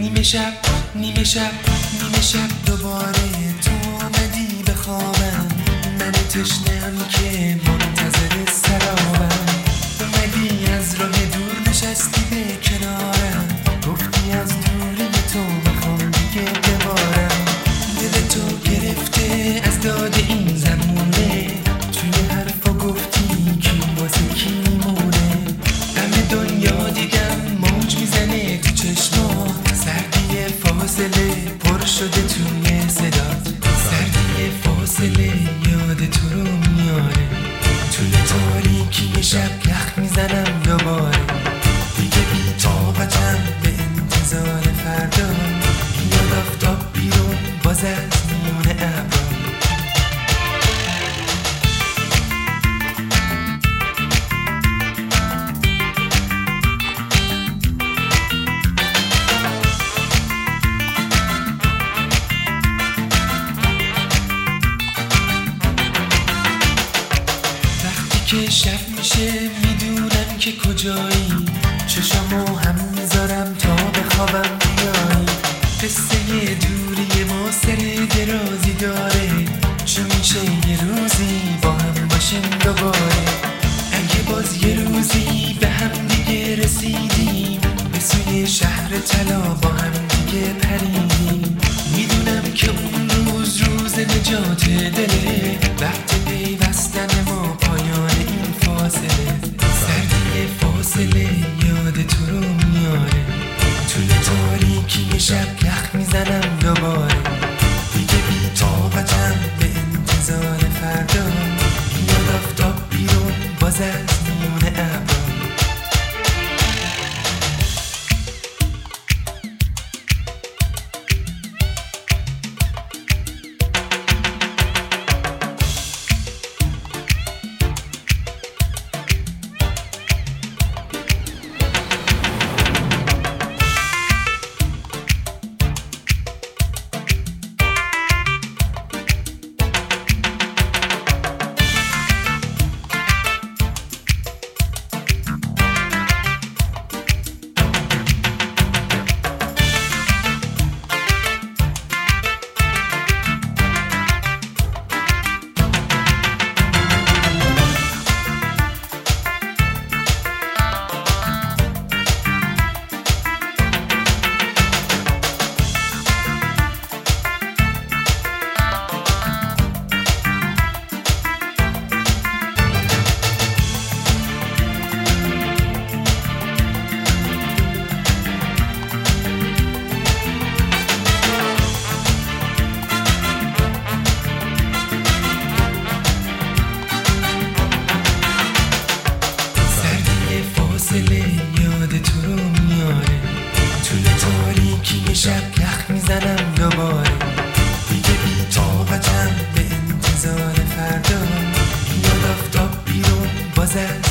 نیمه شب دوباره تو اومدی به خوابم. من تشنم که منتظر سرابم. اومدی از راه دور نشستی به کنارم. گفتی از دوری تو بخوام دیگه ببارم. دل تو گرفته از داد این زمونه. توی حرفا گفتی کی واسه کی میمونه. همه دنیا دیدم موج میزنه تو چشما. سردی فاصله پر شده توی صدات. سردی فاصله یاد تو رو میاره. توی تاریکی شب یخ میزنم دوباره. دیگه بی طاقتم به انتظار فردا. میاد آفتاب بیرون باز از میون ابرا. که شب میشه میدونم که کجایی. چشمو هم میذارم تا بخوابم بیایی. قصه دوری ما سر درازی داره. چه میشه یه روزی با هم باشیم دوباره. اگه باز یه روزی به هم دیگه رسیدیم. به سوی شهر طلا با هم دیگه پریدیم. میدونم که اون روز نجات دله. وقت پیوستن ما پایان این فاصله. سردی فاصله یاد تو رو میاره. توی تاریکی شب یخ میزنم دوباره. دیگه بی طاقتم به انتظار فردا. میاد آفتاب بیرون باز از میون ابرا. یاد تو رو میاره. توی تاریکی شب یخ میزنم دوباره. دیگه بی طاقتم به انتظار فردا. میاد آفتاب بیرون باز